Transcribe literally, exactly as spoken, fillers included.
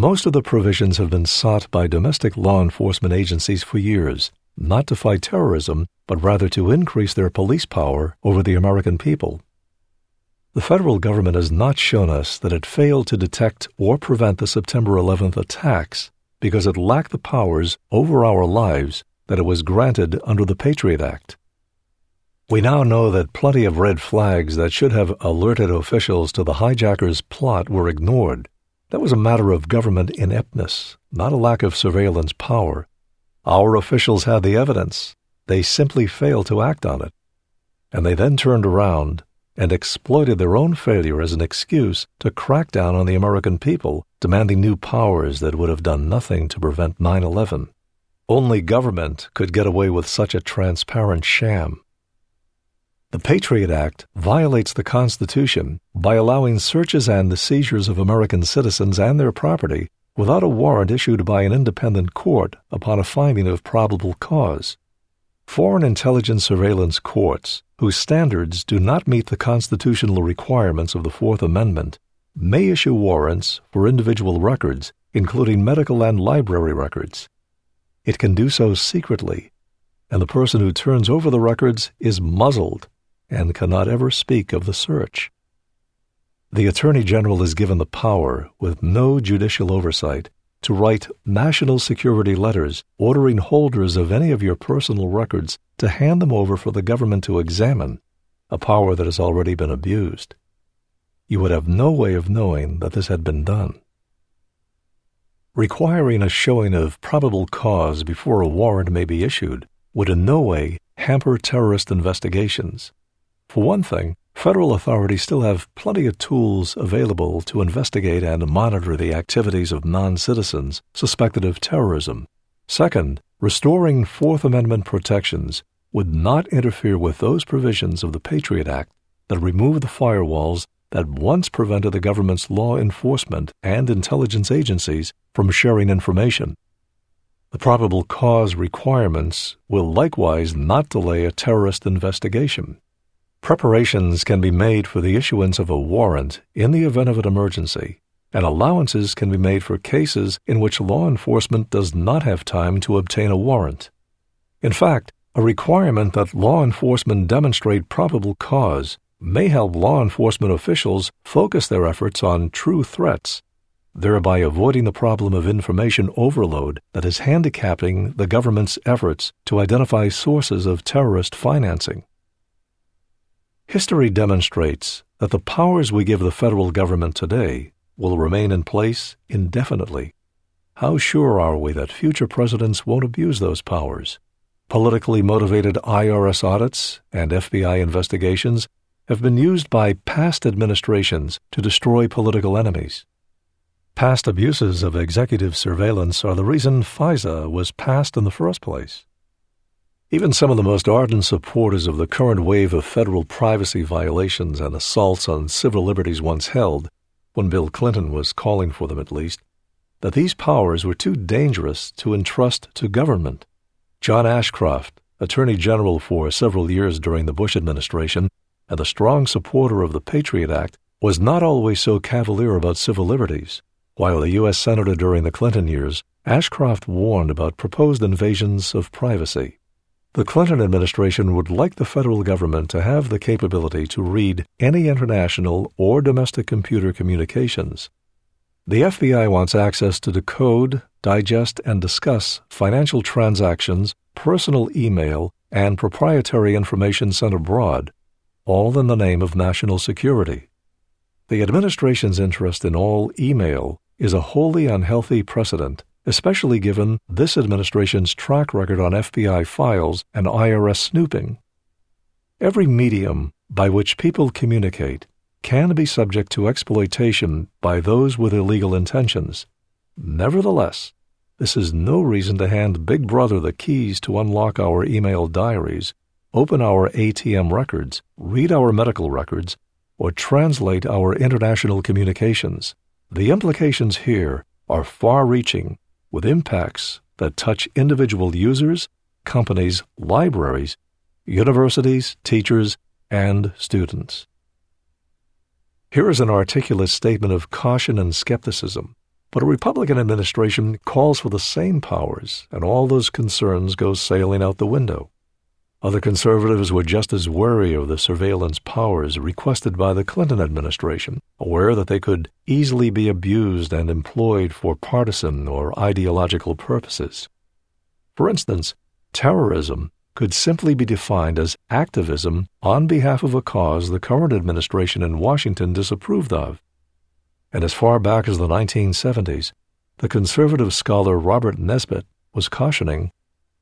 Most of the provisions have been sought by domestic law enforcement agencies for years, not to fight terrorism, but rather to increase their police power over the American people. The federal government has not shown us that it failed to detect or prevent the September eleventh attacks because it lacked the powers over our lives that it was granted under the Patriot Act. We now know that plenty of red flags that should have alerted officials to the hijackers' plot were ignored. That was a matter of government ineptness, not a lack of surveillance power. Our officials had the evidence. They simply failed to act on it. And they then turned around and exploited their own failure as an excuse to crack down on the American people, demanding new powers that would have done nothing to prevent nine eleven. Only government could get away with such a transparent sham. The Patriot Act violates the Constitution by allowing searches and the seizures of American citizens and their property without a warrant issued by an independent court upon a finding of probable cause. Foreign intelligence surveillance courts, whose standards do not meet the constitutional requirements of the Fourth Amendment, may issue warrants for individual records, including medical and library records. It can do so secretly, and the person who turns over the records is muzzled and cannot ever speak of the search. The Attorney General is given the power, with no judicial oversight, to write national security letters ordering holders of any of your personal records to hand them over for the government to examine, a power that has already been abused. You would have no way of knowing that this had been done. Requiring a showing of probable cause before a warrant may be issued would in no way hamper terrorist investigations. For one thing, federal authorities still have plenty of tools available to investigate and monitor the activities of non-citizens suspected of terrorism. Second, restoring Fourth Amendment protections would not interfere with those provisions of the Patriot Act that remove the firewalls that once prevented the government's law enforcement and intelligence agencies from sharing information. The probable cause requirements will likewise not delay a terrorist investigation. Preparations can be made for the issuance of a warrant in the event of an emergency, and allowances can be made for cases in which law enforcement does not have time to obtain a warrant. In fact, a requirement that law enforcement demonstrate probable cause may help law enforcement officials focus their efforts on true threats, thereby avoiding the problem of information overload that is handicapping the government's efforts to identify sources of terrorist financing. History demonstrates that the powers we give the federal government today will remain in place indefinitely. How sure are we that future presidents won't abuse those powers? Politically motivated I R S audits and F B I investigations have been used by past administrations to destroy political enemies. Past abuses of executive surveillance are the reason FISA was passed in the first place. Even some of the most ardent supporters of the current wave of federal privacy violations and assaults on civil liberties once held, when Bill Clinton was calling for them at least, that these powers were too dangerous to entrust to government. John Ashcroft, Attorney General for several years during the Bush administration, and a strong supporter of the Patriot Act, was not always so cavalier about civil liberties. While a U S Senator during the Clinton years, Ashcroft warned about proposed invasions of privacy. The Clinton administration would like the federal government to have the capability to read any international or domestic computer communications. The F B I wants access to decode, digest, and discuss financial transactions, personal email, and proprietary information sent abroad, all in the name of national security. The administration's interest in all email is a wholly unhealthy precedent, especially given this administration's track record on F B I files and I R S snooping. Every medium by which people communicate can be subject to exploitation by those with illegal intentions. Nevertheless, this is no reason to hand Big Brother the keys to unlock our email diaries, open our A T M records, read our medical records, or translate our international communications. The implications here are far-reaching, with impacts that touch individual users, companies, libraries, universities, teachers, and students. Here is an articulate statement of caution and skepticism. But a Republican administration calls for the same powers, and all those concerns go sailing out the window. Other conservatives were just as wary of the surveillance powers requested by the Clinton administration, aware that they could easily be abused and employed for partisan or ideological purposes. For instance, terrorism could simply be defined as activism on behalf of a cause the current administration in Washington disapproved of. And as far back as the nineteen seventies, the conservative scholar Robert Nesbitt was cautioning